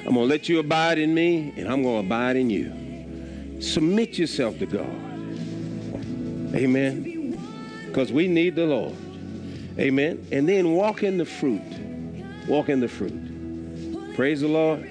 I'm going to let you abide in me, and I'm going to abide in you. Submit yourself to God. Amen. Because we need the Lord. Amen. And then walk in the fruit. Walk in the fruit. Praise the Lord.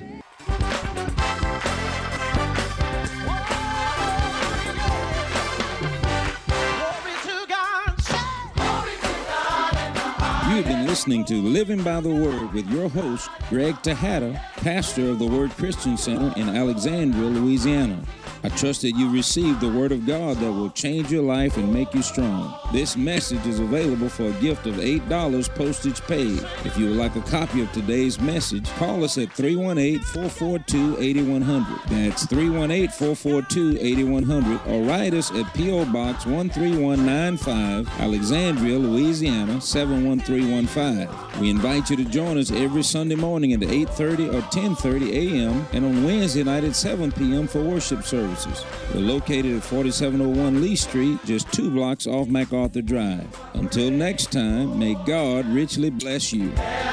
You've been listening to Living by the Word with your host, Greg Tejada, pastor of the Word Christian Center in Alexandria, Louisiana. I trust that you received the Word of God that will change your life and make you strong. This message is available for a gift of $8 postage paid. If you would like a copy of today's message, call us at 318-442-8100. That's 318-442-8100, or write us at P.O. Box 13195, Alexandria, Louisiana 71315. We invite you to join us every Sunday morning at 8:30 or 10:30 a.m. and on Wednesday night at 7 p.m. for worship services. We're located at 4701 Lee Street, just 2 blocks off MacArthur Drive. Until next time, may God richly bless you.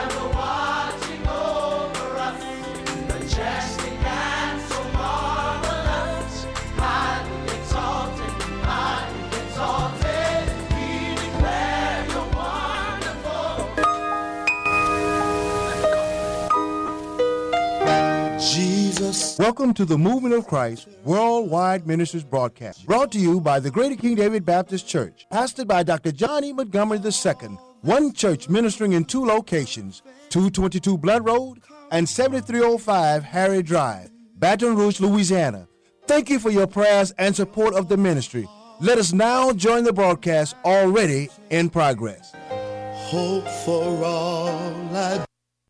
Welcome to the Movement of Christ Worldwide Ministries broadcast, brought to you by the Greater King David Baptist Church, pastored by Dr. John E. Montgomery II, one church ministering in 2 locations, 222 Blood Road and 7305 Harry Drive, Baton Rouge, Louisiana. Thank you for your prayers and support of the ministry. Let us now join the broadcast already in progress. Hope for all I...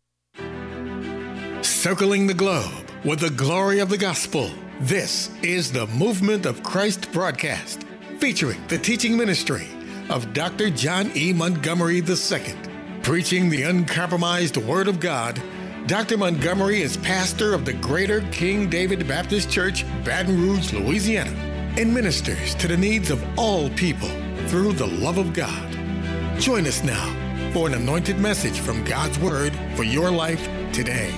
Circling the globe with the glory of the gospel. This is the Movement of Christ broadcast, featuring the teaching ministry of Dr. John E. Montgomery II. Preaching the uncompromised Word of God, Dr. Montgomery is pastor of the Greater King David Baptist Church, Baton Rouge, Louisiana, and ministers to the needs of all people through the love of God. Join us now for an anointed message from God's Word for your life today.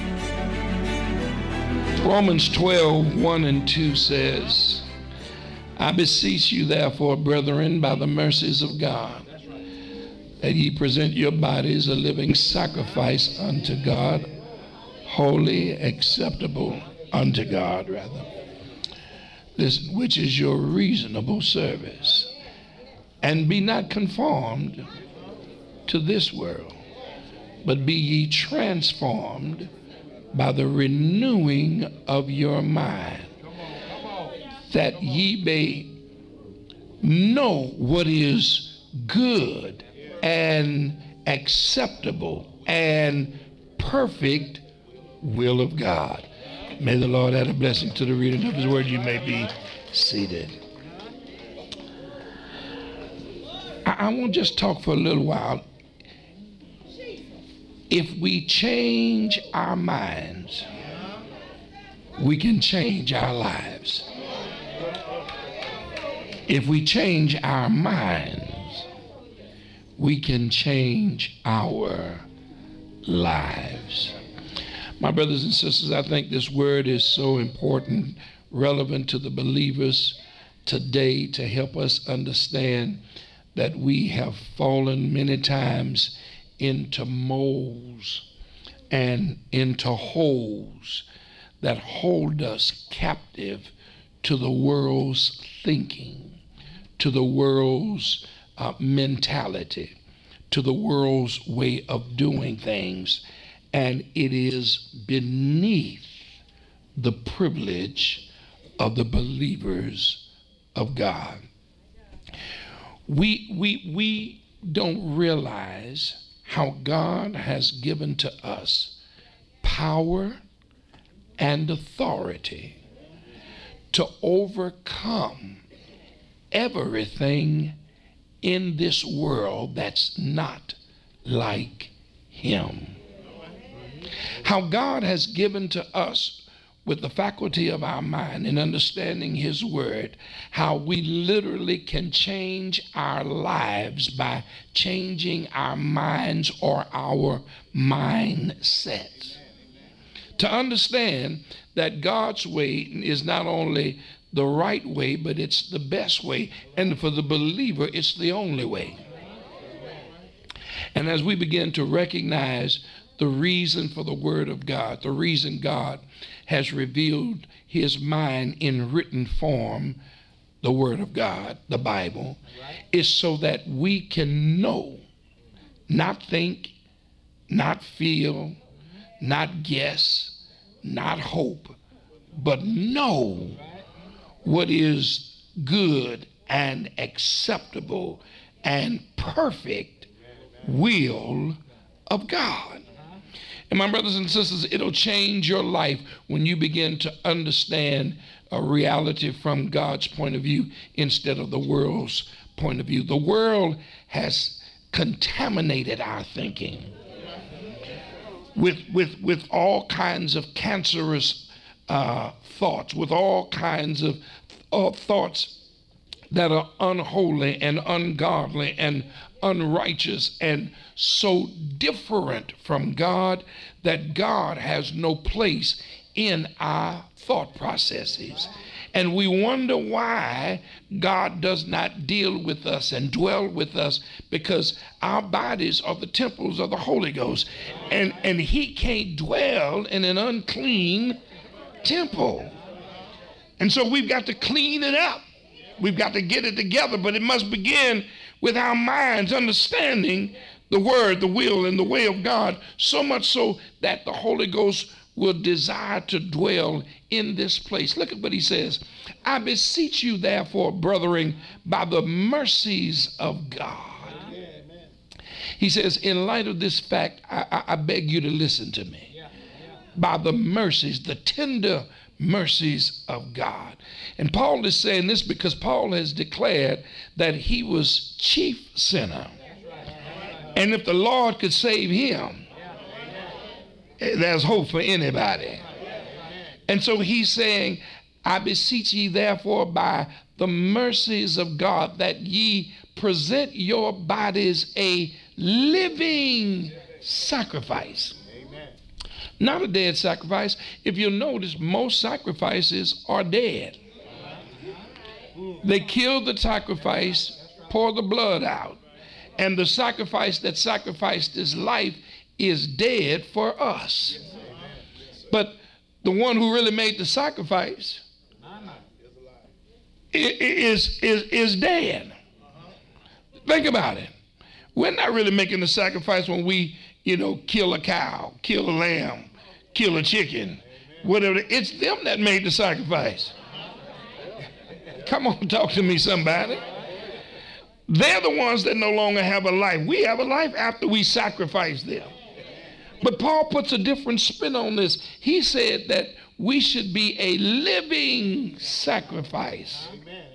Romans 12, 1 and 2 says, I beseech you therefore, brethren, by the mercies of God, that ye present your bodies a living sacrifice unto God, holy, acceptable unto God, this, which is your reasonable service. And be not conformed to this world, but be ye transformed by the renewing of your mind, that ye may know what is good and acceptable and perfect will of God. May the Lord add a blessing to the reading of his word. You may be seated. I want to just talk for a little while. If we change our minds, we can change our lives. If we change our minds, we can change our lives. My brothers and sisters, I think this word is so important, relevant to the believers today, to help us understand that we have fallen many times into molds and into holes that hold us captive to the world's thinking, to the world's mentality, to the world's way of doing things. And it is beneath the privilege of the believers of God. We don't realize how God has given to us power and authority to overcome everything in this world that's not like him. How God has given to us, with the faculty of our mind and understanding his word, how we literally can change our lives by changing our minds or our mindsets. To understand that God's way is not only the right way, but it's the best way. And for the believer, it's the only way. And as we begin to recognize the reason for the Word of God, the reason God has revealed his mind in written form, the Word of God, the Bible, is so that we can know, not think, not feel, not guess, not hope, but know what is good and acceptable and perfect will of God. And my brothers and sisters, it'll change your life when you begin to understand a reality from God's point of view instead of the world's point of view. The world has contaminated our thinking with all kinds of cancerous thoughts, with all kinds of thoughts that are unholy and ungodly and unrighteous and so different from God that God has no place in our thought processes. And we wonder why God does not deal with us and dwell with us, because our bodies are the temples of the Holy Ghost. And he can't dwell in an unclean temple. And so we've got to clean it up. We've got to get it together, but it must begin with our minds understanding the word, the will, and the way of God, so much so that the Holy Ghost will desire to dwell in this place. Look at what he says. I beseech you, therefore, brethren, by the mercies of God. He says, in light of this fact, I beg you to listen to me. By the mercies, the tender mercies of God. And Paul is saying this because Paul has declared that he was chief sinner. And if the Lord could save him, there's hope for anybody. And so he's saying, I beseech ye therefore by the mercies of God that ye present your bodies a living sacrifice. Not a dead sacrifice. If you'll notice, most sacrifices are dead. They kill the sacrifice, pour the blood out, and the sacrifice that sacrificed his life is dead for us. But the one who really made the sacrifice is dead. Think about it. We're not really making the sacrifice when we, kill a cow, kill a lamb, kill a chicken, whatever. It's them that made the sacrifice. Come on, talk to me, somebody. They're the ones that no longer have a life. We have a life after we sacrifice them. But Paul puts a different spin on this. He said that we should be a living sacrifice.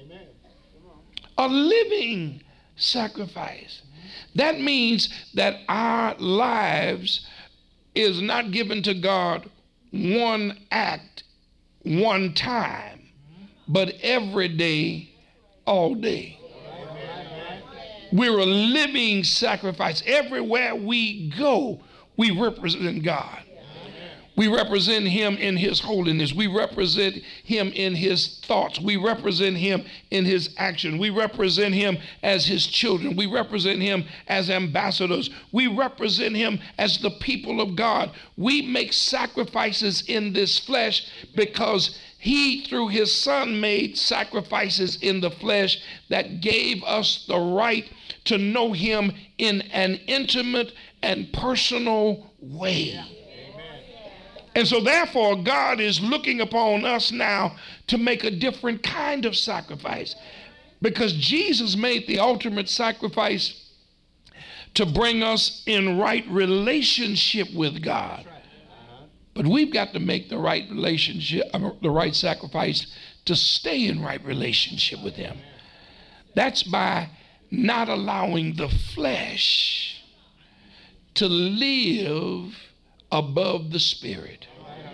A living sacrifice. That means that our lives is not given to God one act, one time, but every day, all day. We're a living sacrifice. Everywhere we go, we represent God. We represent him in his holiness. We represent him in his thoughts. We represent him in his action. We represent him as his children. We represent him as ambassadors. We represent him as the people of God. We make sacrifices in this flesh because he, through his son, made sacrifices in the flesh that gave us the right to know him in an intimate and personal way. And so therefore, God is looking upon us now to make a different kind of sacrifice, because Jesus made the ultimate sacrifice to bring us in right relationship with God. But we've got to make the right relationship, the right sacrifice to stay in right relationship with him. That's by not allowing the flesh to live above the spirit.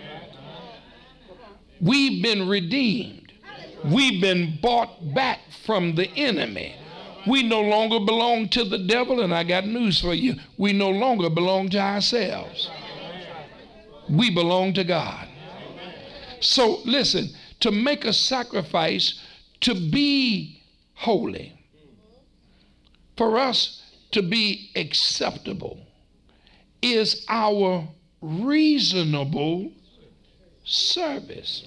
We've been redeemed. We've been bought back from the enemy. We no longer belong to the devil, and I got news for you. We no longer belong to ourselves. We belong to God. So listen, to make a sacrifice, to be holy, for us to be acceptable, is our reasonable service.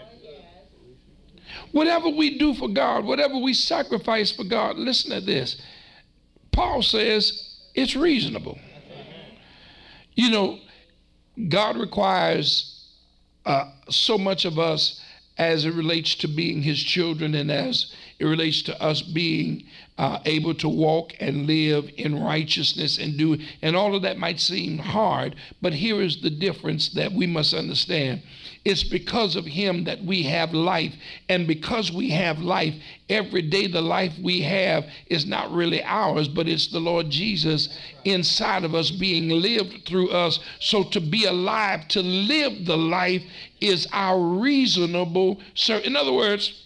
Whatever we do for God, whatever we sacrifice for God, listen to this. Paul says it's reasonable. You know, God requires so much of us as it relates to being his children, and as it relates to us being able to walk and live in righteousness and all of that might seem hard, but here is the difference that we must understand. It's because of him that we have life, and because we have life, every day the life we have is not really ours, but it's the Lord Jesus inside of us being lived through us. So to be alive, to live the life, is our reasonable service. In other words,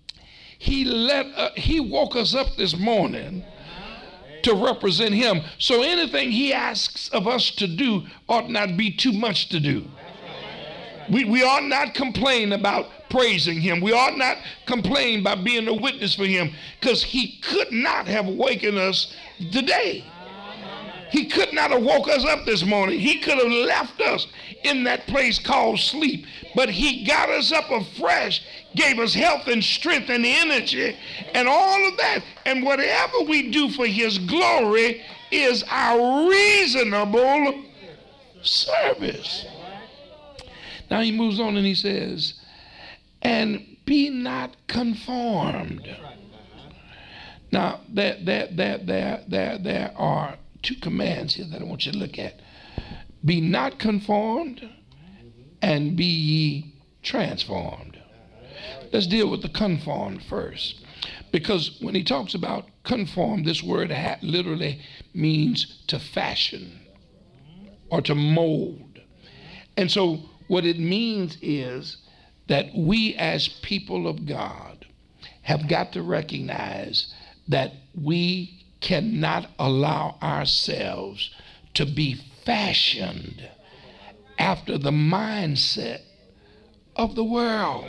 he woke us up this morning to represent him. So anything he asks of us to do ought not be too much to do. We ought not complain about praising him. We ought not complain by being a witness for him, because he could not have wakened us today. He could not have woke us up this morning. He could have left us in that place called sleep. But he got us up afresh, gave us health and strength and energy and all of that. And whatever we do for his glory is our reasonable service. Now he moves on and he says, and be not conformed. Now there are two commands here that I want you to look at. Be not conformed and be ye transformed. Let's deal with the conformed first. Because when he talks about conform, this word literally means to fashion or to mold. And so what it means is that we as people of God have got to recognize that we cannot allow ourselves to be fashioned after the mindset of the world.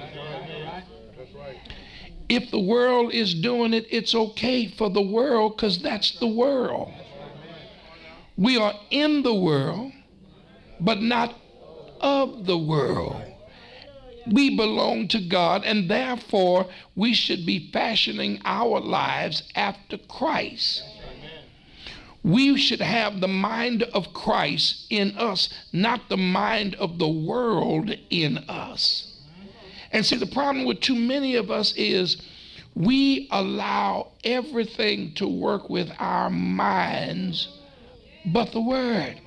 If the world is doing it, it's okay for the world, because that's the world. We are in the world, but not of the world. We belong to God, and therefore we should be fashioning our lives after Christ. We should have the mind of Christ in us, not the mind of the world in us. And see, the problem with too many of us is we allow everything to work with our minds but the Word.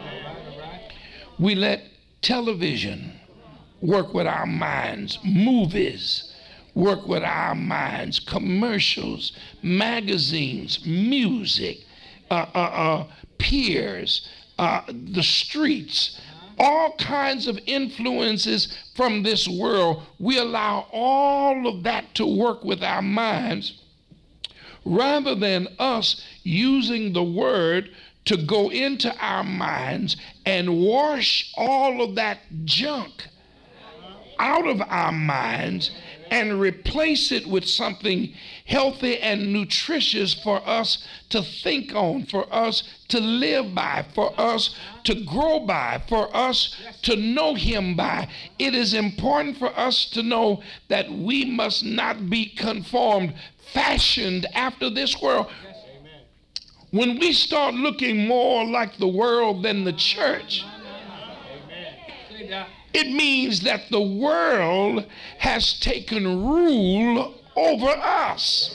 We let television work with our minds, movies work with our minds, commercials, magazines, music, peers, the streets, all kinds of influences from this world. We allow all of that to work with our minds rather than us using the Word to go into our minds and wash all of that junk out of our minds and replace it with something healthy and nutritious for us to think on, for us to live by, for us to grow by, for us to know him by. It is important for us to know that we must not be conformed, fashioned after this world. When we start looking more like the world than the church, it means that the world has taken rule over us.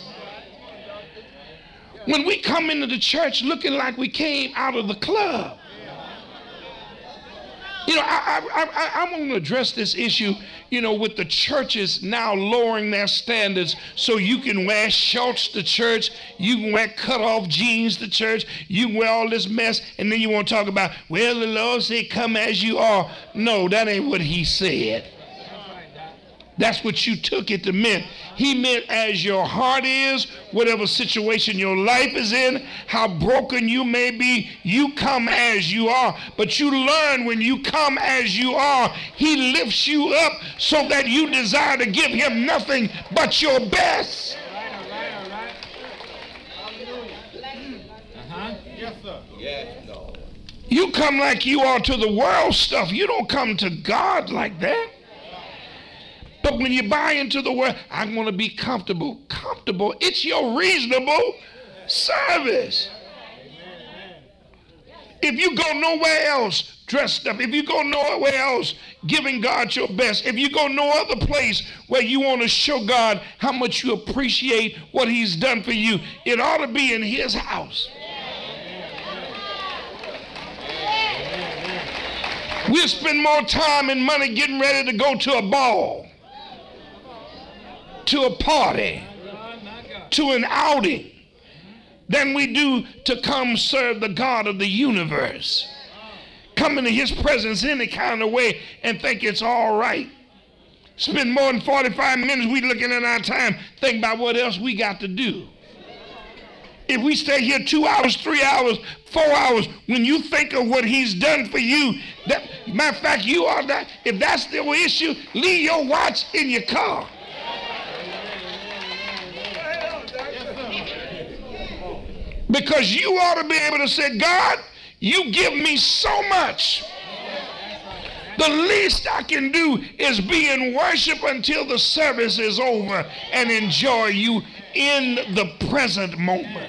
When we come into the church looking like we came out of the club, you know, I want to address this issue, you know, with the churches now lowering their standards so you can wear shorts to church, you can wear cut-off jeans to church, you can wear all this mess, and then you want to talk about, well, the Lord said, come as you are. No, that ain't what he said. That's what you took it to mean. He meant as your heart is, whatever situation your life is in, how broken you may be, you come as you are. But you learn when you come as you are, he lifts you up so that you desire to give him nothing but your best. You come like you are to the world stuff. You don't come to God like that. But when you buy into the word, I want to be comfortable. Comfortable, it's your reasonable service. If you go nowhere else dressed up, if you go nowhere else giving God your best, if you go no other place where you want to show God how much you appreciate what he's done for you, it ought to be in his house. We'll spend more time and money getting ready to go to a ball, to a party, to an outing, than we do to come serve the God of the universe. Come into his presence any kind of way and think it's all right. Spend more than 45 minutes we looking at our time, think about what else we got to do. If we stay here 2 hours, 3 hours, 4 hours, when you think of what he's done for you, that, matter of fact, you are that, if that's the issue, leave your watch in your car. Because you ought to be able to say, God, you give me so much. The least I can do is be in worship until the service is over and enjoy you in the present moment.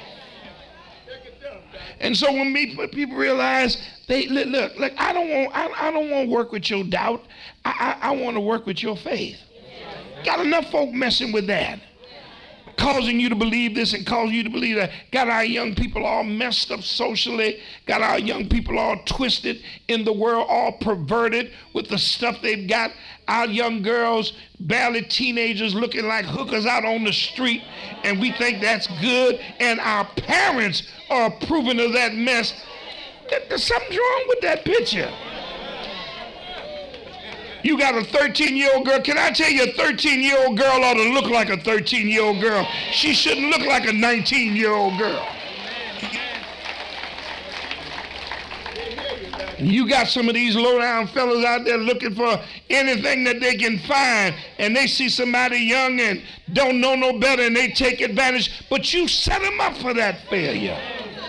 And so when people realize, they look, I don't want to work with your doubt. I want to work with your faith. Got enough folk messing with that, causing you to believe this and causing you to believe that. Got our young people all messed up socially. Got our young people all twisted in the world, all perverted with the stuff they've got. Our young girls, barely teenagers, looking like hookers out on the street, and we think that's good. And our parents are approving of that mess. There's something wrong with that picture. You got a 13-year-old girl. Can I tell you, a 13-year-old girl ought to look like a 13-year-old girl. She shouldn't look like a 19-year-old girl. And you got some of these low-down fellas out there looking for anything that they can find, and they see somebody young and don't know no better, and they take advantage, but you set them up for that failure.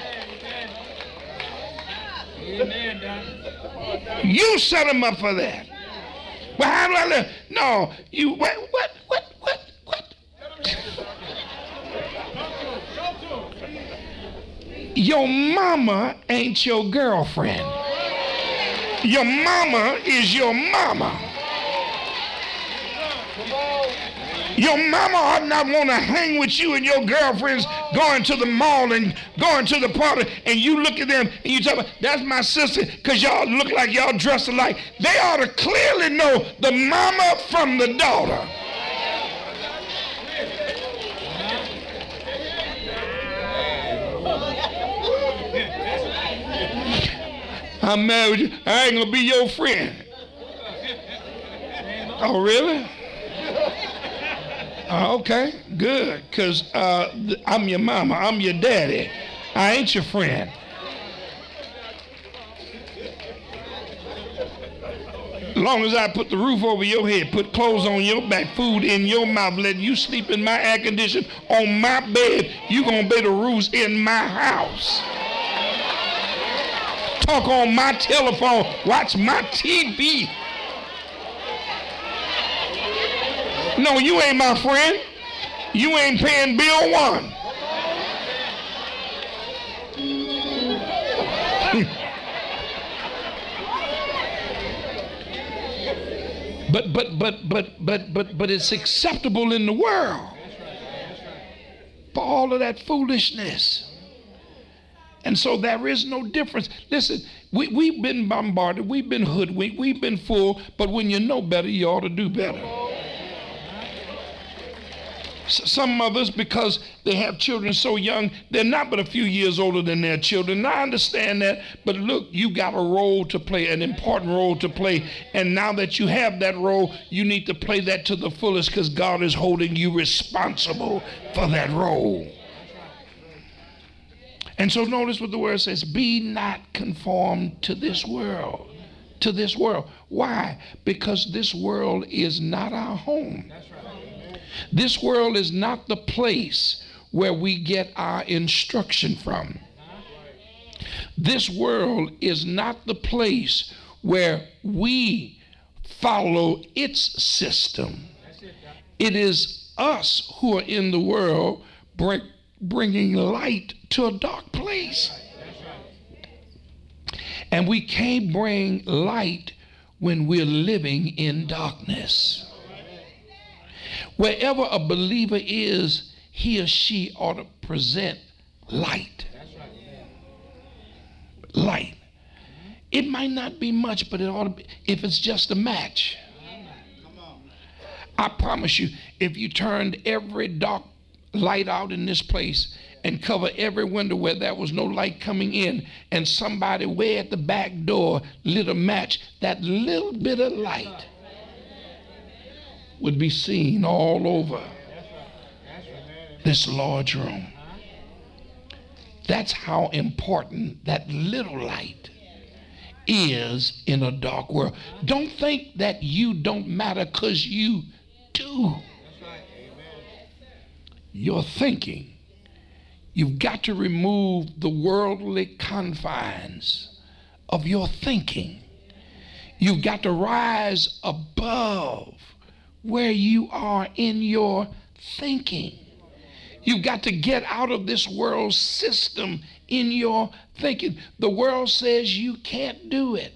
You set them up for that. Well, how do I live? No, you, what? Your mama ain't your girlfriend. Your mama is your mama. Your mama ought not want to hang with you and your girlfriends going to the mall and going to the party, and you look at them and you talk about, that's my sister, because y'all look like y'all dress alike. They ought to clearly know the mama from the daughter. I'm married with you. I ain't gonna be your friend. Oh, really? Okay, good, because I'm your mama, I'm your daddy. I ain't your friend. As long as I put the roof over your head, put clothes on your back, food in your mouth, let you sleep in my air condition on my bed, you gonna be the rules in my house. Talk on my telephone, watch my TV. No, you ain't my friend. You ain't paying bill one. But it's acceptable in the world for all of that foolishness. And so there is no difference. Listen, we've been bombarded, we've been hoodwinked, we've been fooled, but when you know better, you ought to do better. Some mothers, because they have children so young, they're not but a few years older than their children. And I understand that, but look, you got a role to play, an important role to play. And now that you have that role, you need to play that to the fullest, because God is holding you responsible for that role. And so notice what the word says, be not conformed to this world. To this world. Why? Because this world is not our home. This world is not the place where we get our instruction from. This world is not the place where we follow its system. It is us who are in the world bringing light to a dark place. And we can't bring light when we're living in darkness. Wherever a believer is, he or she ought to present light. Light. It might not be much, but it ought to be, if it's just a match. I promise you, if you turned every dark light out in this place and cover every window where there was no light coming in, and somebody way at the back door lit a match, that little bit of light would be seen all over this large room. That's how important that little light is in a dark world. Don't think that you don't matter, because you do. Your thinking. You've got to remove the worldly confines of your thinking. You've got to rise above where you are in your thinking. You've got to get out of this world system in your thinking. The world says you can't do it.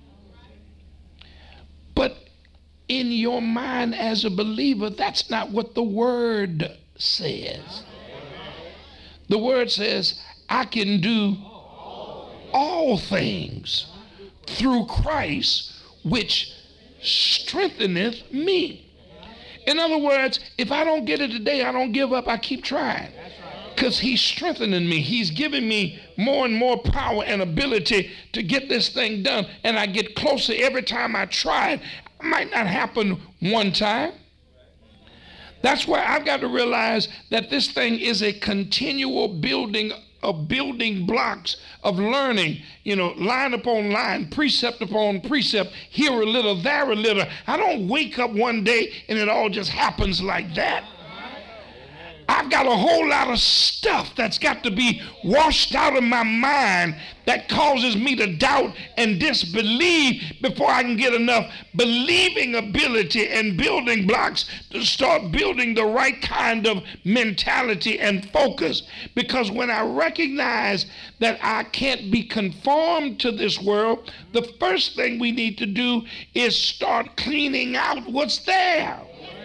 But in your mind as a believer, that's not what the word says. The word says, I can do all things through Christ, which strengtheneth me. In other words, if I don't get it today, I don't give up. I keep trying, because he's strengthening me. He's giving me more and more power and ability to get this thing done. And I get closer every time I try it. It might not happen one time. That's why I've got to realize that this thing is a continual building of building blocks of learning, line upon line, precept upon precept, here a little, there a little. I don't wake up one day and it all just happens like that. I've got a whole lot of stuff that's got to be washed out of my mind that causes me to doubt and disbelieve before I can get enough believing ability and building blocks to start building the right kind of mentality and focus. Because when I recognize that I can't be conformed to this world, the first thing we need to do is start cleaning out what's there.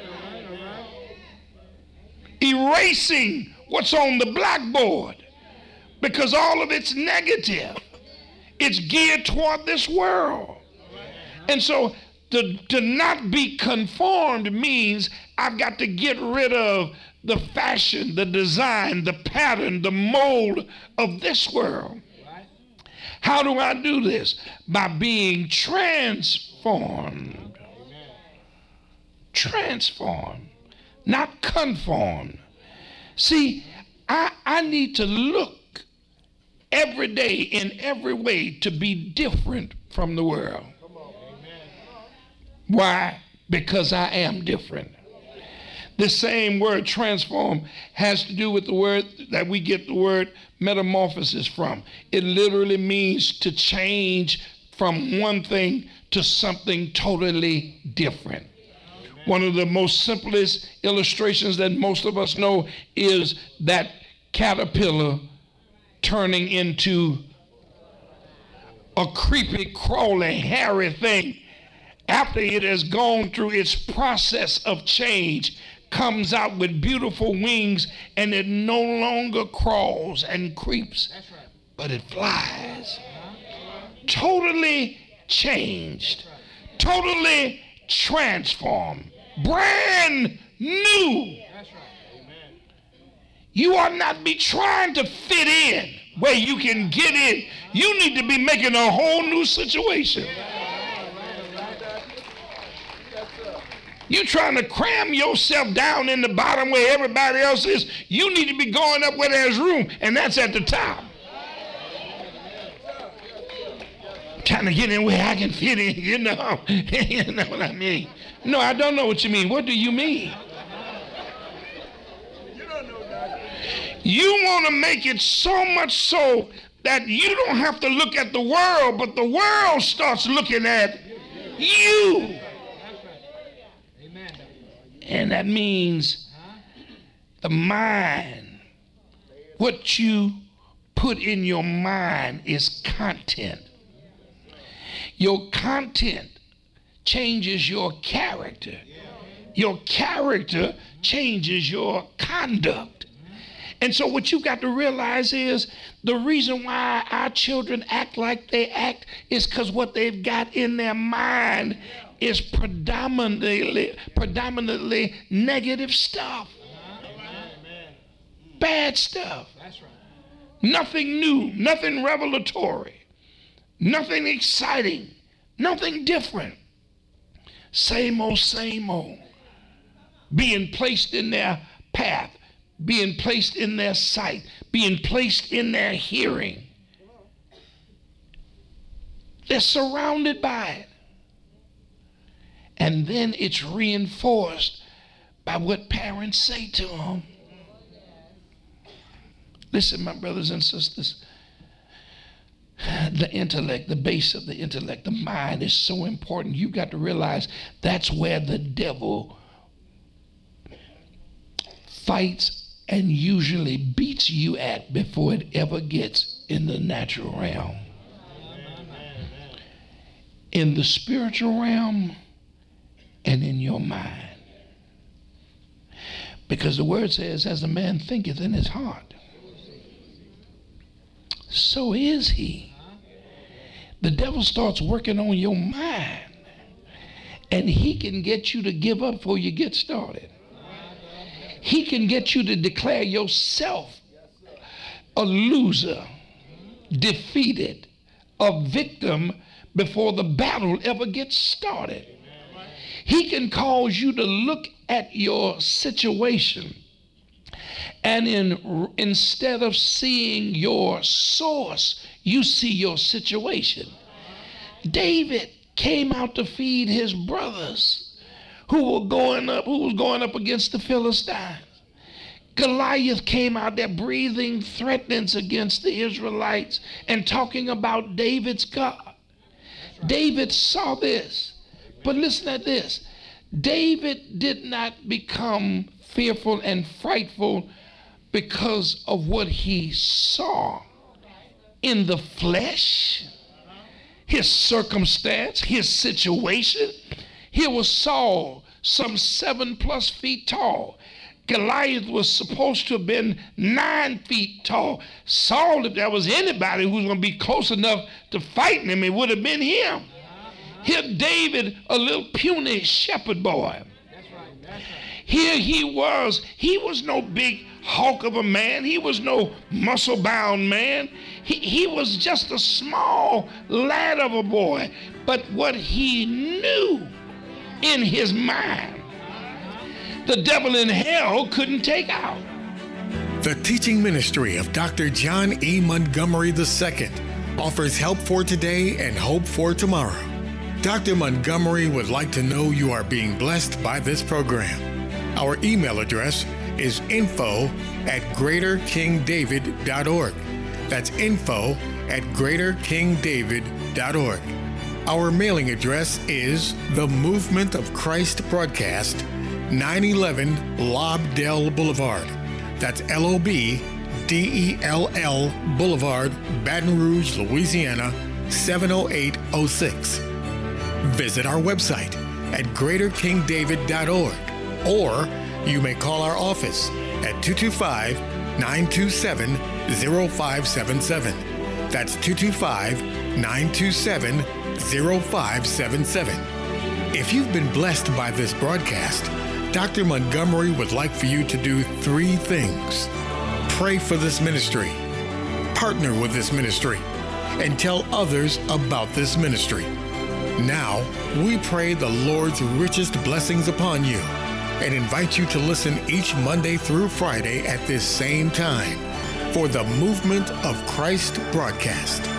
Erasing what's on the blackboard, because all of it's negative. It's geared toward this world. And so to not be conformed means I've got to get rid of the fashion, the design, the pattern, the mold of this world. How do I do this? By being transformed. Transformed. Not conformed. See, I need to look every day in every way to be different from the world. Why? Because I am different. The same word transform has to do with the word that we get the word metamorphosis from. It literally means to change from one thing to something totally different. One of the most simplest illustrations that most of us know is that caterpillar turning into a creepy, crawly, hairy thing. After it has gone through its process of change, comes out with beautiful wings, and it no longer crawls and creeps, but it flies. Totally changed. Totally transformed. Brand new. You ought not be trying to fit in where you can get in. You need to be making a whole new situation. You're trying to cram yourself down in the bottom where everybody else is. You need to be going up where there's room, and that's at the top. Trying to get in where I can fit in, you know. You know what I mean? No, I don't know what you mean. What do you mean? You want to make it so much so that you don't have to look at the world, but the world starts looking at you. And that means the mind, what you put in your mind is content. Your content changes your character. Your character changes your conduct. And so what you've got to realize is the reason why our children act like they act is because what they've got in their mind is predominantly negative stuff. Bad stuff. Nothing new, nothing revelatory, nothing exciting, nothing different. Same old, same old. Being placed in their path, being placed in their sight, being placed in their hearing. They're surrounded by it. And then it's reinforced by what parents say to them. Listen, my brothers and sisters, the intellect, the base of the intellect, the mind is so important. You've got to realize that's where the devil fights and usually beats you at before it ever gets in the natural realm. In the spiritual realm and in your mind. Because the word says, as a man thinketh in his heart, so is he. The devil starts working on your mind, and he can get you to give up before you get started. He can get you to declare yourself a loser, defeated, a victim before the battle ever gets started. He can cause you to look at your situation and instead of seeing your source, you see your situation. David came out to feed his brothers who was going up against the Philistines. Goliath came out there breathing threatenings against the Israelites and talking about David's God. David saw this, but listen at this. David did not become fearful and frightful because of what he saw in the flesh, his circumstance, his situation. Here was Saul, some 7+ feet tall. Goliath was supposed to have been 9 feet tall. Saul, if there was anybody who was going to be close enough to fighting him, it would have been him. Here David, a little puny shepherd boy. Here he was no big hulk of a man. He was no muscle-bound man. He was just a small lad of a boy. But what he knew in his mind, the devil in hell couldn't take out. The teaching ministry of Dr. John E. Montgomery II offers help for today and hope for tomorrow. Dr. Montgomery would like to know you are being blessed by this program. Our email address is info@greaterkingdavid.org. That's info@greaterkingdavid.org. Our mailing address is The Movement of Christ Broadcast, 911 Lobdell Boulevard. That's LOBDELL Boulevard, Baton Rouge, Louisiana, 70806. Visit our website at greaterkingdavid.org, or you may call our office at 225-927-0577. That's 225-927-0577. If you've been blessed by this broadcast, Dr. Montgomery would like for you to do 3 things. pray for this ministry, partner with this ministry, and tell others about this ministry. Now, we pray the Lord's richest blessings upon you and invite you to listen each Monday through Friday at this same time for the Movement of Christ broadcast.